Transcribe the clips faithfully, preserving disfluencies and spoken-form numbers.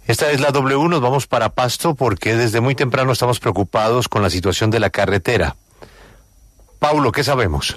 Esta es la W, nos vamos para Pasto porque desde muy temprano estamos preocupados con la situación de la carretera. Paulo, ¿qué sabemos?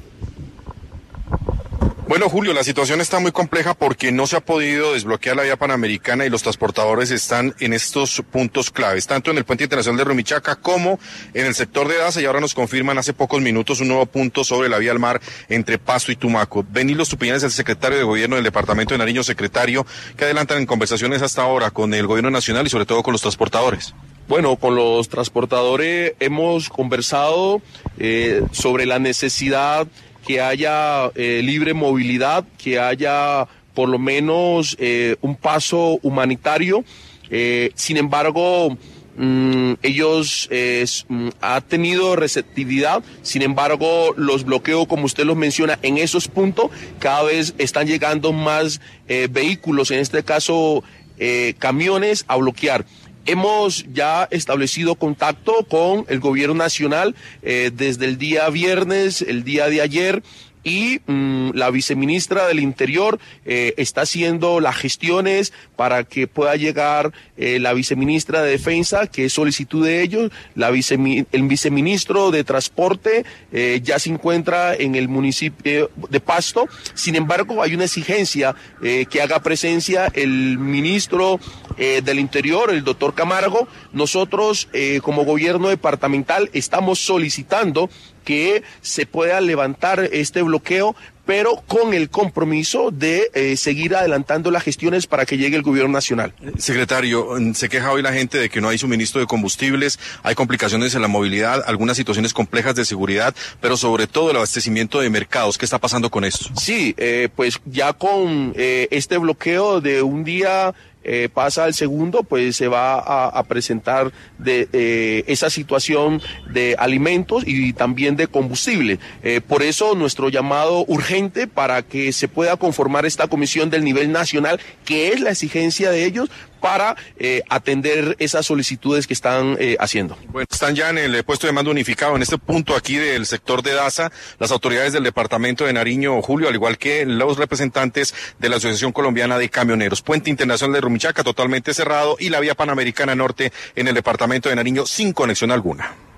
Bueno, Julio, la situación está muy compleja porque no se ha podido desbloquear la vía panamericana y los transportadores están en estos puntos claves, tanto en el puente internacional de Rumichaca como en el sector de Daza, y ahora nos confirman hace pocos minutos un nuevo punto sobre la vía al mar entre Pasto y Tumaco. Benilo Estupiñán es el secretario de Gobierno del Departamento de Nariño, secretario, que adelantan en conversaciones hasta ahora con el Gobierno Nacional y sobre todo con los transportadores. Bueno, con los transportadores hemos conversado eh, sobre la necesidad que haya eh, libre movilidad, que haya por lo menos eh, un paso humanitario. Eh, sin embargo, mm, ellos eh, mm, ha tenido receptividad. Sin embargo, los bloqueos, como usted los menciona, en esos puntos cada vez están llegando más eh, vehículos, en este caso eh, camiones, a bloquear. Hemos ya establecido contacto con el gobierno nacional eh, desde el día viernes, el día de ayer, y mmm, la viceministra del Interior eh, está haciendo las gestiones para que pueda llegar eh, la viceministra de Defensa, que es solicitud de ellos. La vicemi- el viceministro de Transporte eh, ya se encuentra en el municipio de Pasto. Sin embargo, hay una exigencia eh, que haga presencia el ministro eh, del Interior, el doctor Camargo. Nosotros, eh, como gobierno departamental, estamos solicitando que se pueda levantar este bloqueo, pero con el compromiso de eh, seguir adelantando las gestiones para que llegue el gobierno nacional. Secretario, se queja hoy la gente de que no hay suministro de combustibles, hay complicaciones en la movilidad, algunas situaciones complejas de seguridad, pero sobre todo el abastecimiento de mercados. ¿Qué está pasando con esto? Sí, eh, pues ya con eh, este bloqueo de un día Eh, pasa al segundo, pues se va a, a presentar de eh, esa situación de alimentos y también de combustible. Eh, por eso nuestro llamado urgente para que se pueda conformar esta comisión del nivel nacional, que es la exigencia de ellos, para eh, atender esas solicitudes que están eh, haciendo. Bueno, están ya en el puesto de mando unificado, en este punto aquí del sector de Daza, las autoridades del departamento de Nariño, Julio, al igual que los representantes de la Asociación Colombiana de Camioneros. Puente Internacional de Rumichaca totalmente cerrado y la vía panamericana norte en el departamento de Nariño sin conexión alguna.